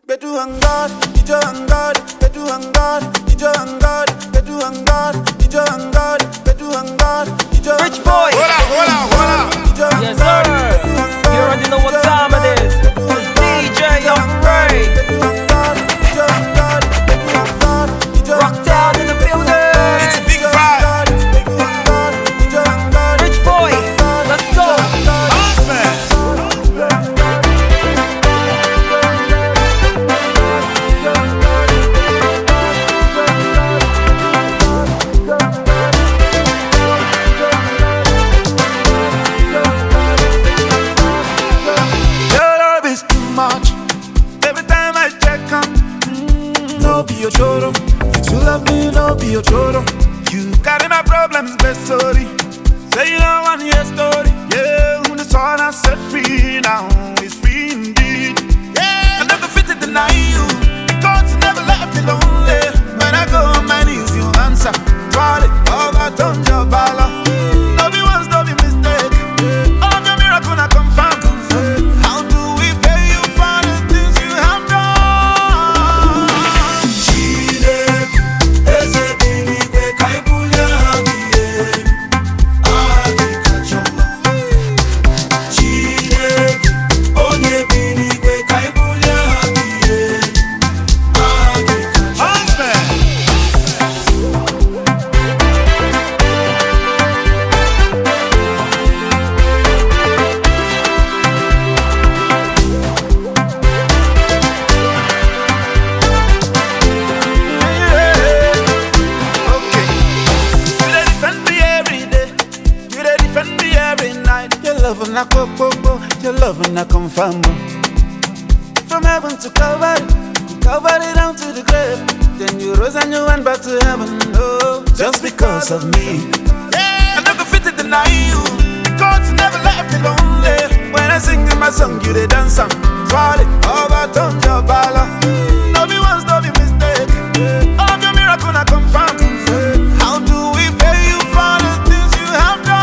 Bedu hangar, ijo hangar, bedu hangar, ijo hangar, bedu hangar, ijo hangar, bedu hangar, ijo hangar. Rich boy. Hola. Yes sir. You already know what time it is. It's DJ Young Ray. Rocktown in the building. It's a big vibe. Rich boy. Let's go. No be your choro, you too love me, no be your choro. You carry my problems, best story. Say you don't want your story. Yeah, when the sun has set free now, it's free indeed. Yeah, I never fit to deny you. God's never left me lonely. When I go on my knees, you answer. Twirly, all that on your bala. No be once, no be mistake. All of your miracle I confirm. How do we pay you for the things you have done? Your loving I confirm. From heaven to Calvary down to the grave. Then you rose and you went back to heaven. Oh, just because of me. Yeah, I never fit to deny you. God's never left me lonely. When I sing in my song, you they dance and fall it. All that on your bala. No be once, no be mistake. All of your miracle I confirm. How do we pay you for the things you have done?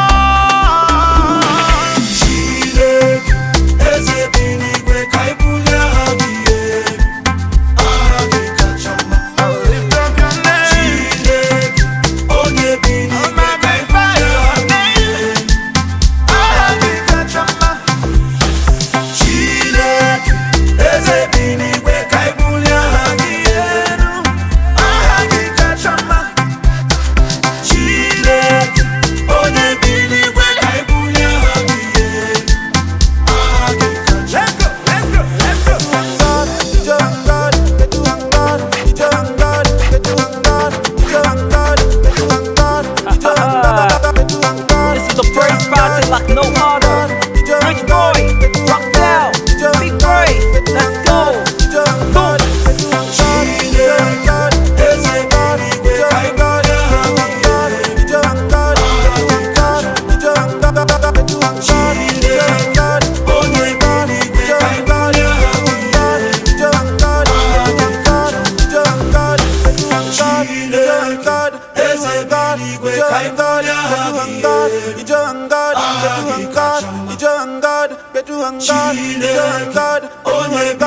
Like no other. Rich boy, Rocktown, big boy, let's go. Boom.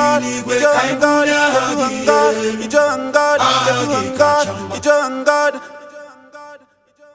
God.